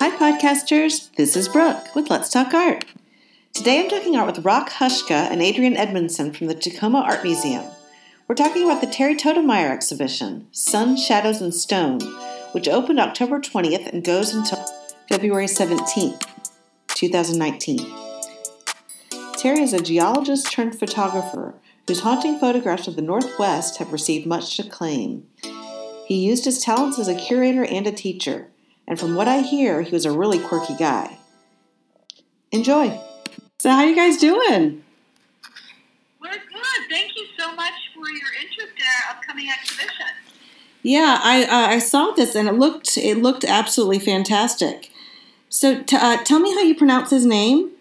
Hi, podcasters. This is Brooke with Let's Talk Art. Today I'm talking art with Rock Hushka and Adrian Edmondson from the Tacoma Art Museum. We're talking about the Terry Totemeyer exhibition, Sun, Shadows, and Stone, which opened October 20th and goes until February 17th, 2019. Terry is a geologist turned photographer whose haunting photographs of the Northwest have received much acclaim. He used his talents as a curator and a teacher, and from what I hear, he was a really quirky guy. Enjoy. So how you guys doing? We're good. Thank you so much for your interest in our upcoming exhibition. Yeah, I saw this and it looked absolutely fantastic. So tell me how you pronounce his name.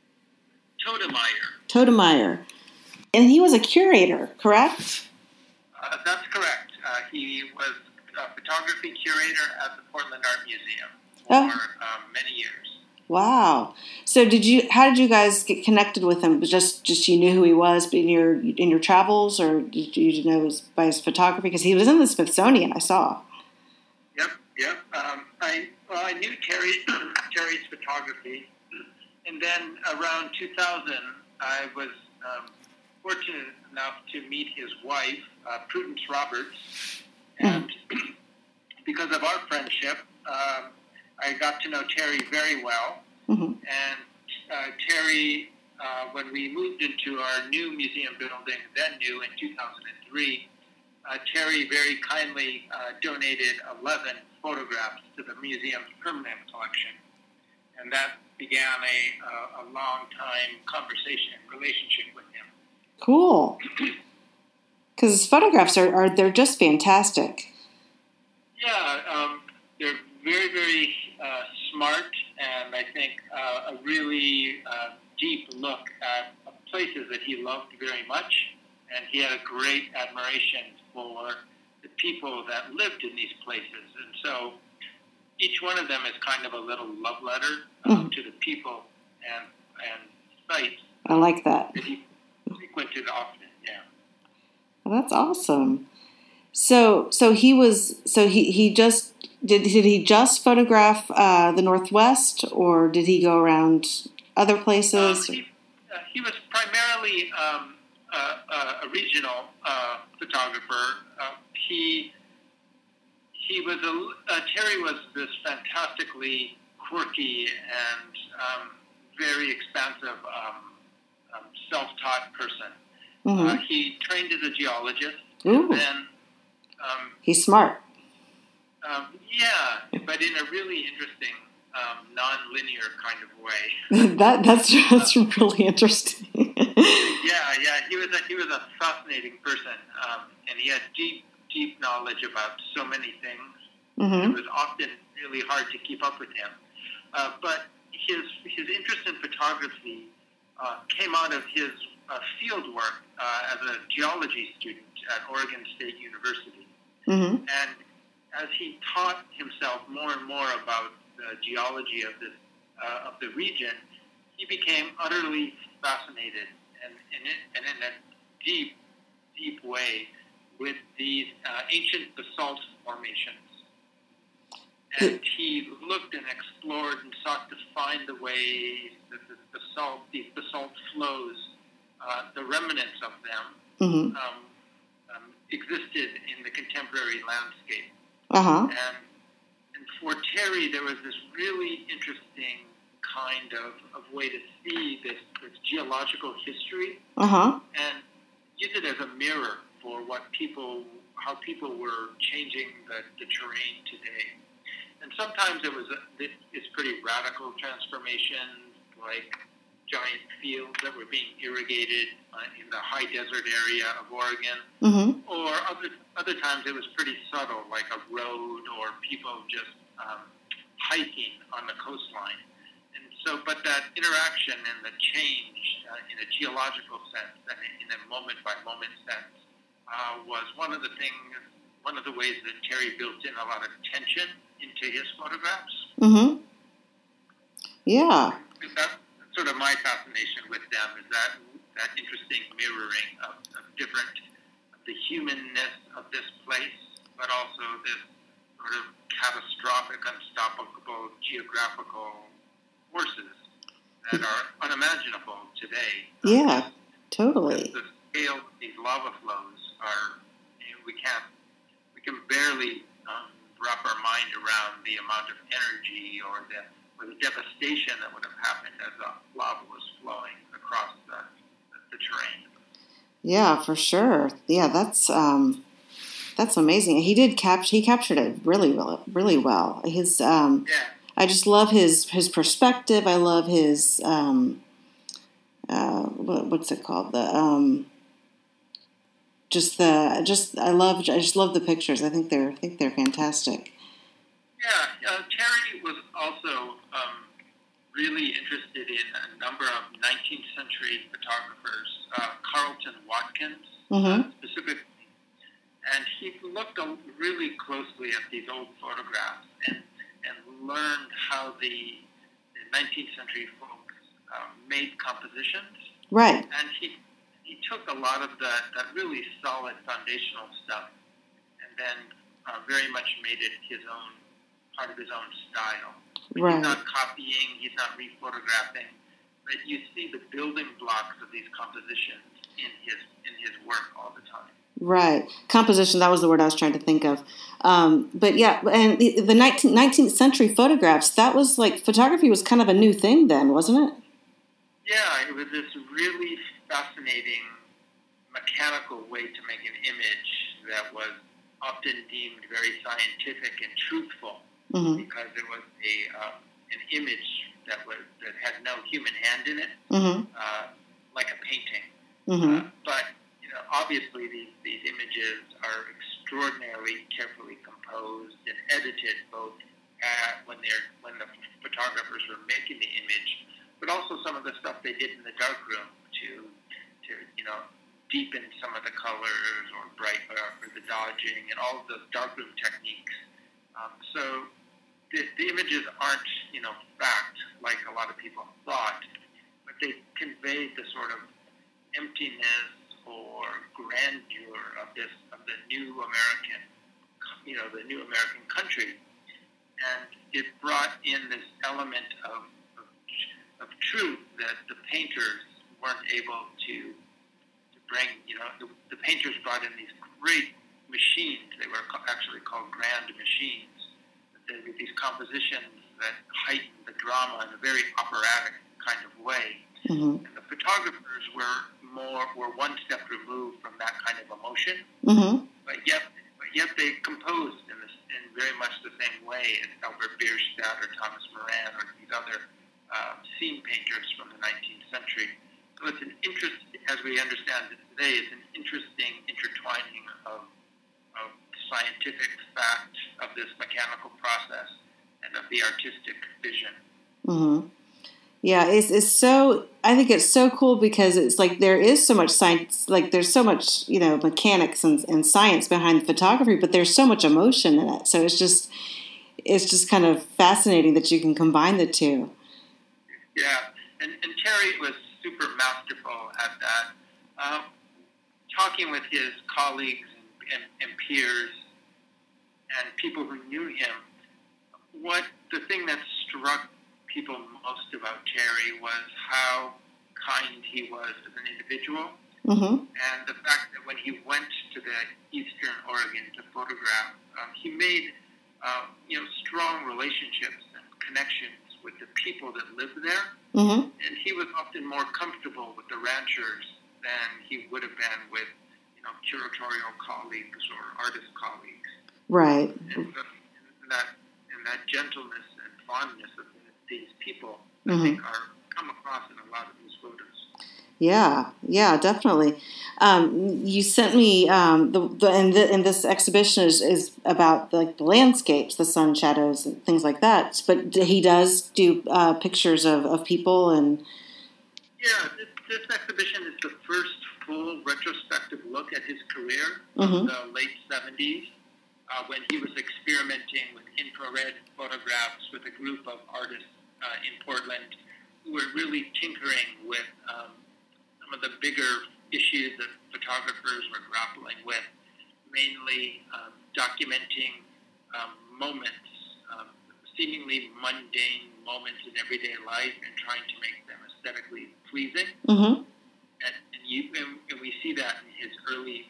Totemeyer. And he was a curator, correct? That's correct. He was a photography curator at the Portland Art Museum for many years. Wow. So how did you guys get connected with him? Just you knew who he was in your travels, or did you know by his photography? Because he was in the Smithsonian, I saw. Yep. I knew Terry's photography, and then around 2000, I was fortunate enough to meet his wife, Prudence Roberts, and because of our friendship, I got to know Terry very well. Mm-hmm. And Terry, when we moved into our new museum building, then new in 2003, Terry very kindly donated 11 photographs to the museum's permanent collection. And that began a long-time relationship with him. Cool. Because his photographs they're just fantastic. Yeah, they're very, very smart, and I think a really deep look at places that he loved very much, and he had a great admiration for the people that lived in these places, and so each one of them is kind of a little love letter to the people and sites. I like that. That he frequented often. Yeah. Well, that's awesome. So he just did he just photograph the Northwest, or did he go around other places? He was primarily a regional photographer. Terry was this fantastically quirky and very expansive self-taught person. Mm-hmm. He trained as a geologist. Ooh. And then he's smart. Yeah, but in a really interesting, non-linear kind of way. That's really interesting. Yeah. He was a fascinating person, and he had deep knowledge about so many things. Mm-hmm. It was often really hard to keep up with him. But his interest in photography came out of his field work as a geology student at Oregon State University. Mm-hmm. And as he taught himself more and more about the geology of the region, he became utterly fascinated and in a deep way with these ancient basalt formations. And he looked and explored and sought to find the ways that these basalt flows, the remnants of them, existed in the contemporary landscape. Uh-huh. And for Terry, there was this really interesting kind of way to see this geological history, and use it as a mirror for how people were changing the terrain today. And sometimes it's pretty radical transformations, like giant fields that were being irrigated in the high desert area of Oregon, or other times it was pretty subtle, like a road or people just hiking on the coastline. And so, but that interaction and the change in a geological sense and in a moment-by-moment sense was one of the ways that Terry built in a lot of tension into his photographs. Mm-hmm. Yeah. That's sort of my fascination with them, is that interesting mirroring of the humanness of this place, but also this sort of catastrophic, unstoppable geographical forces that are unimaginable today. Yeah, totally. The scale of these lava flows are, we can barely wrap our mind around the amount of energy or the devastation that would have happened as the lava was flowing across the terrain. Yeah, for sure. Yeah, that's amazing. He captured it really well, really well. I just love his perspective. I love his what's it called? I just love the pictures. I think they're fantastic. Yeah, Terry was also really interested in a number of 19th century photographers, Carleton Watkins specifically, and he looked really closely at these old photographs and learned how the 19th century folks made compositions. Right. And he took a lot of that really solid foundational stuff and then very much made it part of his own style. Right. He's not copying, he's not rephotographing, but you see the building blocks of these compositions in his work all the time. Right. Composition, that was the word I was trying to think of. But yeah, and the 19th century photographs, that was like, photography was kind of a new thing then, wasn't it? Yeah, it was this really fascinating mechanical way to make an image that was often deemed very scientific and truthful because it was an image that had no human hand in it, like a painting. But obviously these images are extraordinarily carefully composed and edited, both when the photographers were making the image, but also some of the stuff they did in the darkroom to deepen some of the colors or the dodging and all of those darkroom techniques. So the images aren't fact like a lot of people thought, but they conveyed the sort of emptiness or grandeur of the new American, the new American country, and it brought in this element of truth that the painters weren't able to bring. The painters brought in these great machines. They were actually called grand machines. They were these compositions that heightened the drama in a very operatic kind of way. And the photographers were one step removed from that kind of emotion, but yet they composed in very much the same way as Albert Bierstadt or Thomas Moran or these other scene painters from the 19th century. So it's as we understand it today, it's an interesting intertwining of scientific fact, of this mechanical process, and of the artistic vision. Yeah, it's so. I think it's so cool because it's like there is so much science, like there's so much mechanics and science behind the photography, but there's so much emotion in it. So it's just kind of fascinating that you can combine the two. Yeah, and Terry was super masterful at that. Talking with his colleagues and peers and people who knew him, the thing that struck people most about Terry was how kind he was as an individual, and the fact that when he went to the Eastern Oregon to photograph, he made strong relationships and connections with the people that lived there, and he was often more comfortable with the ranchers than he would have been with curatorial colleagues or artist colleagues. Right. And that gentleness and fondness of these people, I think, come across in a lot of these photos. Yeah, definitely. You sent me and this exhibition is about the landscapes, the sun shadows, and things like that. But he does do pictures of people and. Yeah, this exhibition is the first full retrospective look at his career of the late 70s, when he was experimenting with infrared photographs with a group of artists in Portland who were really tinkering with some of the bigger issues that photographers were grappling with, mainly documenting moments, seemingly mundane moments in everyday life, and trying to make them aesthetically pleasing. Mm-hmm. And we see that in his early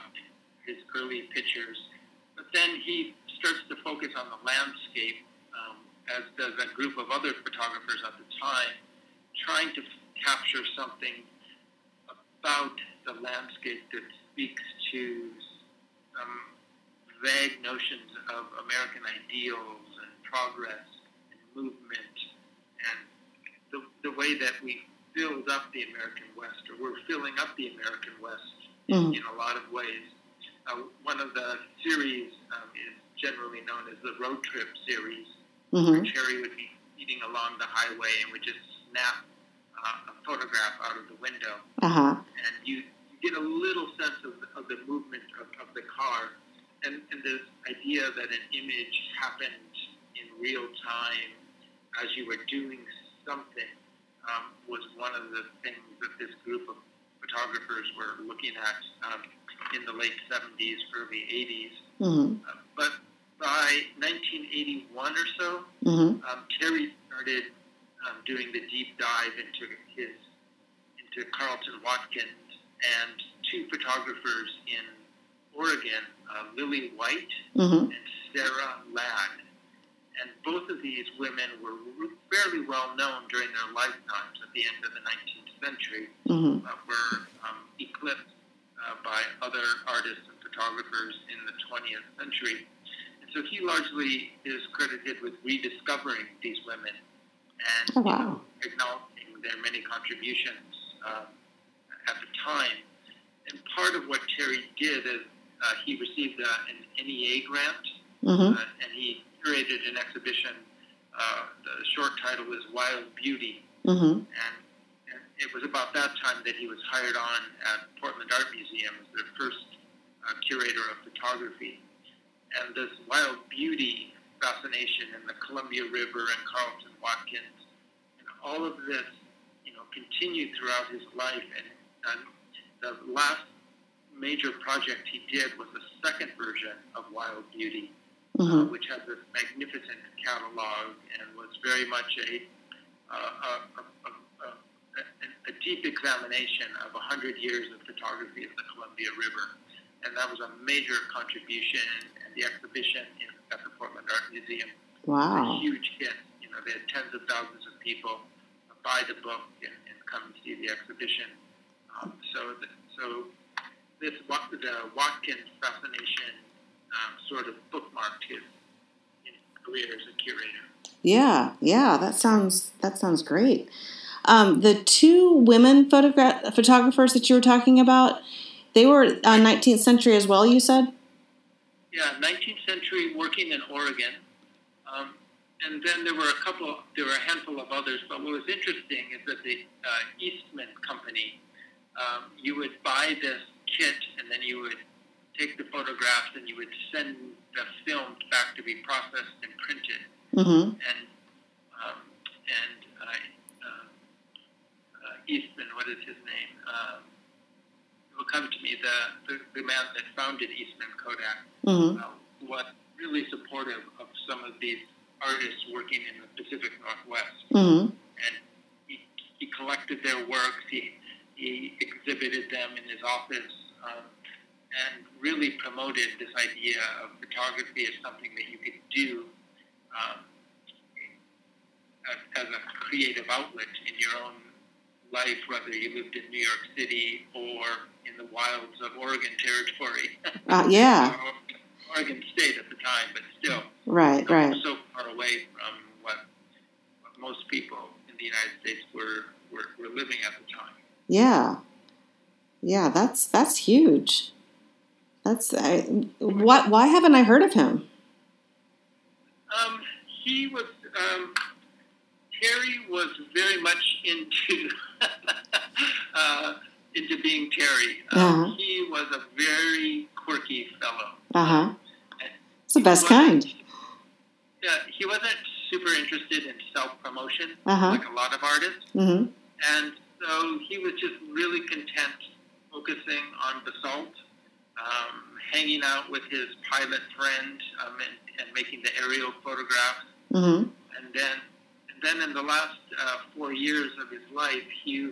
pictures. But then he starts to focus on the landscape, as does a group of other photographers at the time, trying to capture something about the landscape that speaks to some vague notions of American ideals and progress and movement, and the way that we filled up the American West, or we're filling up the American West in a lot of ways. One of the series is generally known as the road trip series, where Terry would be speeding along the highway and would just snap a photograph out of the window. And you get a little sense of the movement of the car, and this idea that an image happened in real time as you were doing something was one of the things that this group of photographers were looking at in the late 70s, early 80s. But by 1981 or so, Terry started doing the deep dive into Carlton Watkins and two photographers in Oregon, Lily White and Sarah Ladd. And both of these women were fairly well known during their lifetimes at the end of the 19th century, were eclipsed by other artists and photographers in the 20th century. And so he largely is credited with rediscovering these women and acknowledging their many contributions at the time. And part of what Terry did is he received an NEA grant, and he curated an exhibition. The short title is Wild Beauty, and it was about that time that he was hired on at Portland Art Museum as their first curator of photography. And this wild beauty fascination in the Columbia River and Carlton Watkins, and all of this, continued throughout his life. And the last major project he did was the second version of Wild Beauty, which had this magnificent catalog and was very much a deep examination of 100 years of photography of the Columbia River. And that was a major contribution, and the exhibition at the Portland Art Museum was a huge hit. They had tens of thousands of people buy the book and come and see the exhibition. So the Watkins fascination sort of bookmarked his career as a curator. Yeah, that sounds great. The two women photographers that you were talking about, they were 19th century as well, you said? Yeah, 19th century, working in Oregon. And then there were a handful of others, but what was interesting is that the Eastman Company, you would buy this kit, and then you would take the photographs and you would send the film back to be processed and printed. Eastman, what is his name? It will come to me. The man that founded Eastman Kodak was really supportive of some of these artists working in the Pacific Northwest, and he collected their works. He exhibited them in his office, and really promoted this idea of photography as something that you could do as a creative outlet in your own life, whether you lived in New York City or in the wilds of Oregon Territory. Oregon State at the time, but still. Right. So far away from what most people in the United States were living at the time. Yeah, that's huge. Why haven't I heard of him? He was Terry was very much into into being Terry. He was a very quirky fellow. It's the best kind. Yeah, he wasn't super interested in self-promotion like a lot of artists. And so he was just really content focusing on Basalt hanging out with his pilot friend and making the aerial photographs. Mm-hmm. And then in the last 4 years of his life, he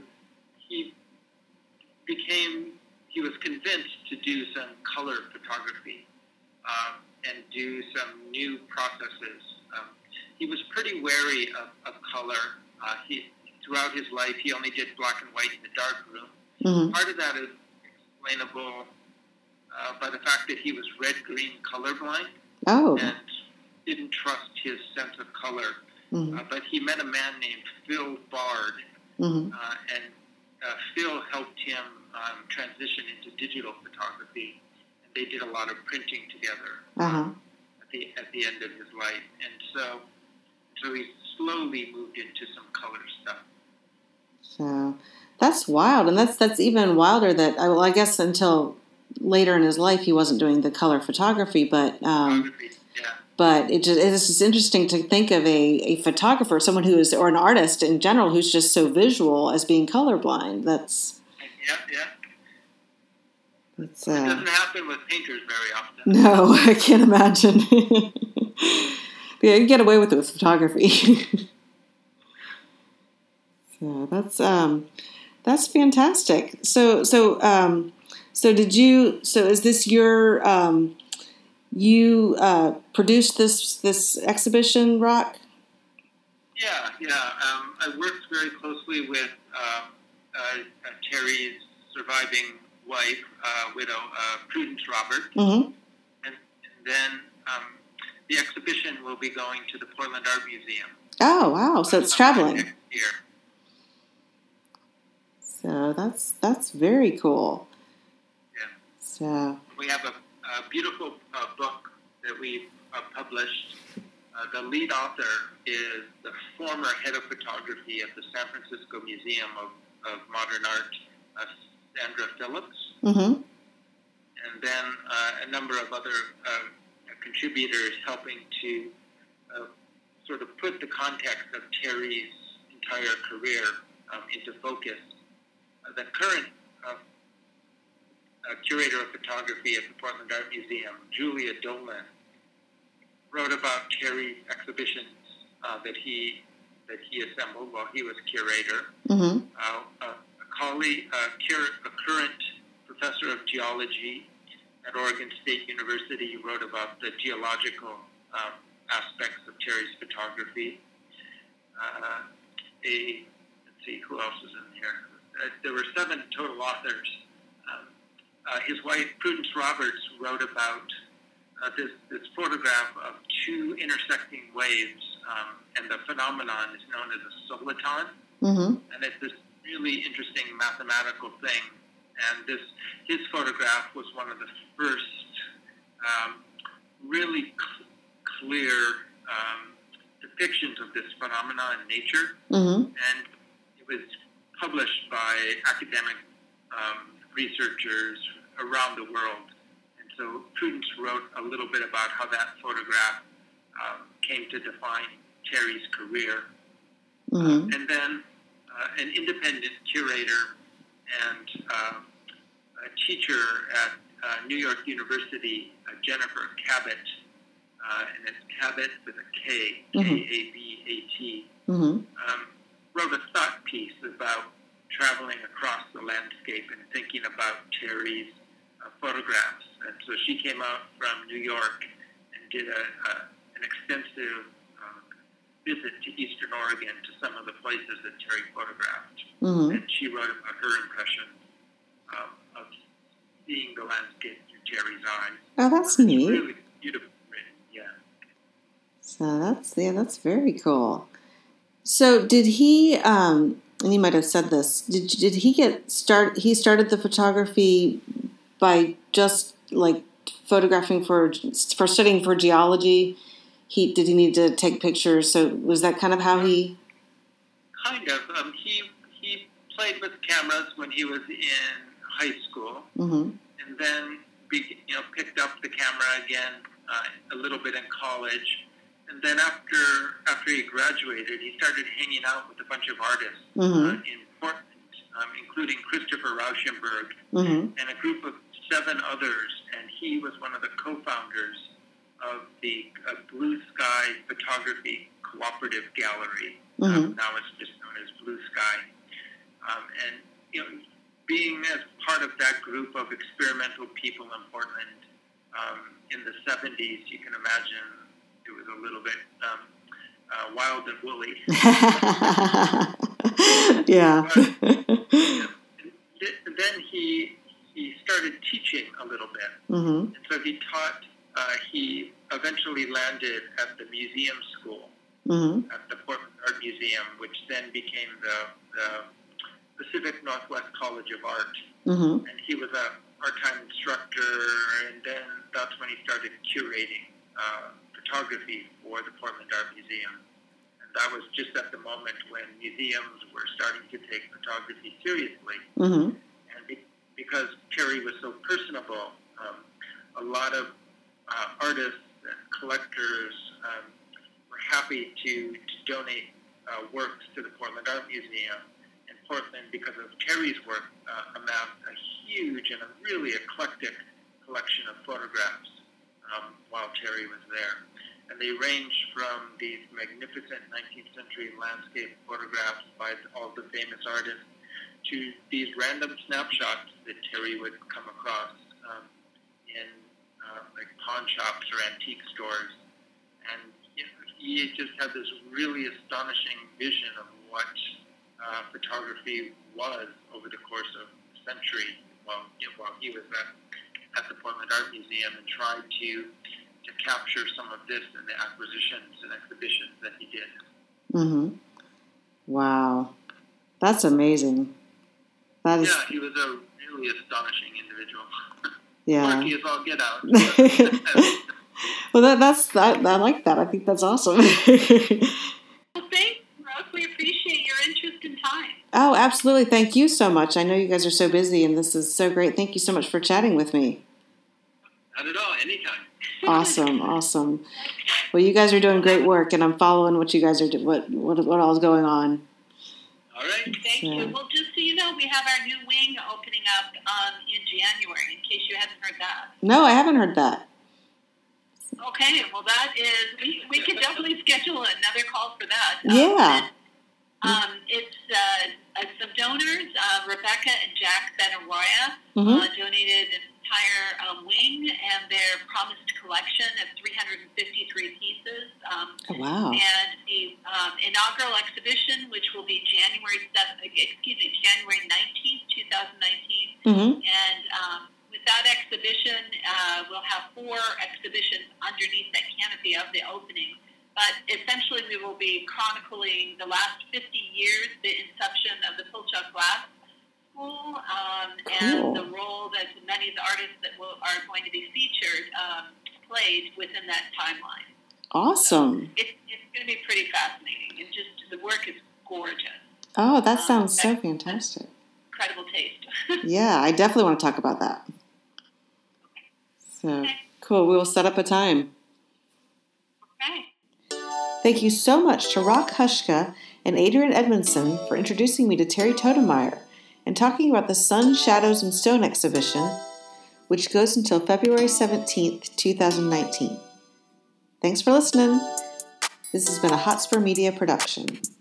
was convinced to do some color photography and do some new processes. He was pretty wary of color. Throughout his life, he only did black and white in the dark room. Mm-hmm. Part of that is explainable by the fact that he was red-green colorblind and didn't trust his sense of color. Mm-hmm. But he met a man named Phil Bard, mm-hmm. And Phil helped him transition into digital photography. And they did a lot of printing together at the end of his life. And so he slowly moved into some color stuff. So that's wild, and that's even wilder. That I guess until later in his life he wasn't doing the color photography, but but it's just interesting to think of a photographer, someone who is, or an artist in general, who's just so visual as being colorblind. That's it doesn't happen with painters very often. No, I can't imagine. Yeah, you get away with it with photography. So that's fantastic. So is this your you produced this exhibition, Rock? Yeah. I worked very closely with Terry's surviving wife, widow, Prudence Roberts, mm-hmm. and then the exhibition will be going to the Portland Art Museum. Oh, wow! So it's traveling next year. So that's very cool. Yeah. So we have a beautiful book that we published. The lead author is the former head of photography at the San Francisco Museum of Modern Art, Sandra Phillips. Mm-hmm. And then a number of other contributors helping to sort of put the context of Terry's entire career into focus. The current curator of photography at the Portland Art Museum, Julia Dolan, wrote about Terry's exhibitions that he assembled while he was curator. Mm-hmm. A colleague, a current professor of geology at Oregon State University, wrote about the geological aspects of Terry's photography. Let's see, who else is in here? There were 7 total authors. His wife, Prudence Roberts, wrote about this photograph of 2 intersecting waves, and the phenomenon is known as a soliton. Mm-hmm. And it's this really interesting mathematical thing. And his photograph was one of the first really clear depictions of this phenomenon in nature. Mm-hmm. And it was published by academic researchers around the world. And so Prudence wrote a little bit about how that photograph came to define Terry's career. Mm-hmm. And then an independent curator and a teacher at New York University, Jennifer Cabot, and it's Cabot with a K, K-A-B-A-T, wrote a thought piece about traveling across the landscape and thinking about Terry's photographs. And so she came out from New York and did an extensive visit to Eastern Oregon to some of the places that Terry photographed. Mm-hmm. And she wrote about her impressions of seeing the landscape through Terry's eyes. Oh, that's neat. Really beautiful written, yeah. So that's very cool. So did he? And you might have said this. Did he He started the photography by just like photographing for studying for geology. Did he need to take pictures? So was that kind of how he? Kind of. He played with cameras when he was in high school, mm-hmm. and then picked up the camera again a little bit in college. And then after he graduated, he started hanging out with a bunch of artists mm-hmm. in Portland, including Christopher Rauschenberg mm-hmm. and a group of 7 others, and he was one of the co-founders of the Blue Sky Photography Cooperative Gallery. Now it's just known as Blue Sky. And, being as part of that group of experimental people in Portland in the 70s, you can imagine it was a little bit wild and woolly. Yeah. But then he started teaching a little bit. And so he taught, he eventually landed at the museum school, at the Portland Art Museum, which then became the Pacific Northwest College of Art. And he was a part-time instructor, and then that's when he started curating photography for the Portland Art Museum. And that was just at the moment when museums were starting to take photography seriously. And because Terry was so personable, a lot of artists and collectors were happy to donate works to the Portland Art Museum. And Portland, because of Terry's work, amassed a huge and a really eclectic collection of photographs while Terry was there. And they ranged from these magnificent 19th century landscape photographs by all the famous artists to these random snapshots that Terry would come across in like pawn shops or antique stores. And he just had this really astonishing vision of what photography was over the course of a century while he was at the Portland Art Museum, and tried to capture some of this in the acquisitions and exhibitions that he did. Wow. That's amazing. That is... Yeah, he was a really astonishing individual. Yeah. Quirky as all get out. Well, I like that. I think that's awesome. Well, thanks, Brooke. We appreciate your interest and time. Oh, absolutely. Thank you so much. I know you guys are so busy, and this is so great. Thank you so much for chatting with me. Not at all. Anytime. Awesome. Well, you guys are doing great work, and I'm following what you guys are doing, what all is going on. All right. Thank you. Well, just so you know, we have our new wing opening up in January, in case you hadn't heard that. No, I haven't heard that. Okay, well, that is, we could definitely schedule another call for that. Yeah. It's some donors, Rebecca and Jack Benaroya, donated an entire wing and their promised collection of 353 pieces. Oh, wow. And the inaugural exhibition, which will be January 19th, 2019. And with that exhibition, we'll have 4 exhibitions underneath that canopy of the opening. But essentially, we will be chronicling the last 50 years, the inception of the Pilchuck Glass School, and the role that many of the artists that are going to be featured played within that timeline. Awesome. So it's going to be pretty fascinating. And just the work is gorgeous. Oh, that sounds so fantastic. Incredible taste. Yeah, I definitely want to talk about that. So, cool. We will set up a time. Okay. Thank you so much to Rock Hushka and Adrian Edmondson for introducing me to Terry Totemeyer and talking about the Sun, Shadows, and Stone exhibition, which goes until February 17th, 2019. Thanks for listening. This has been a Hotspur Media production.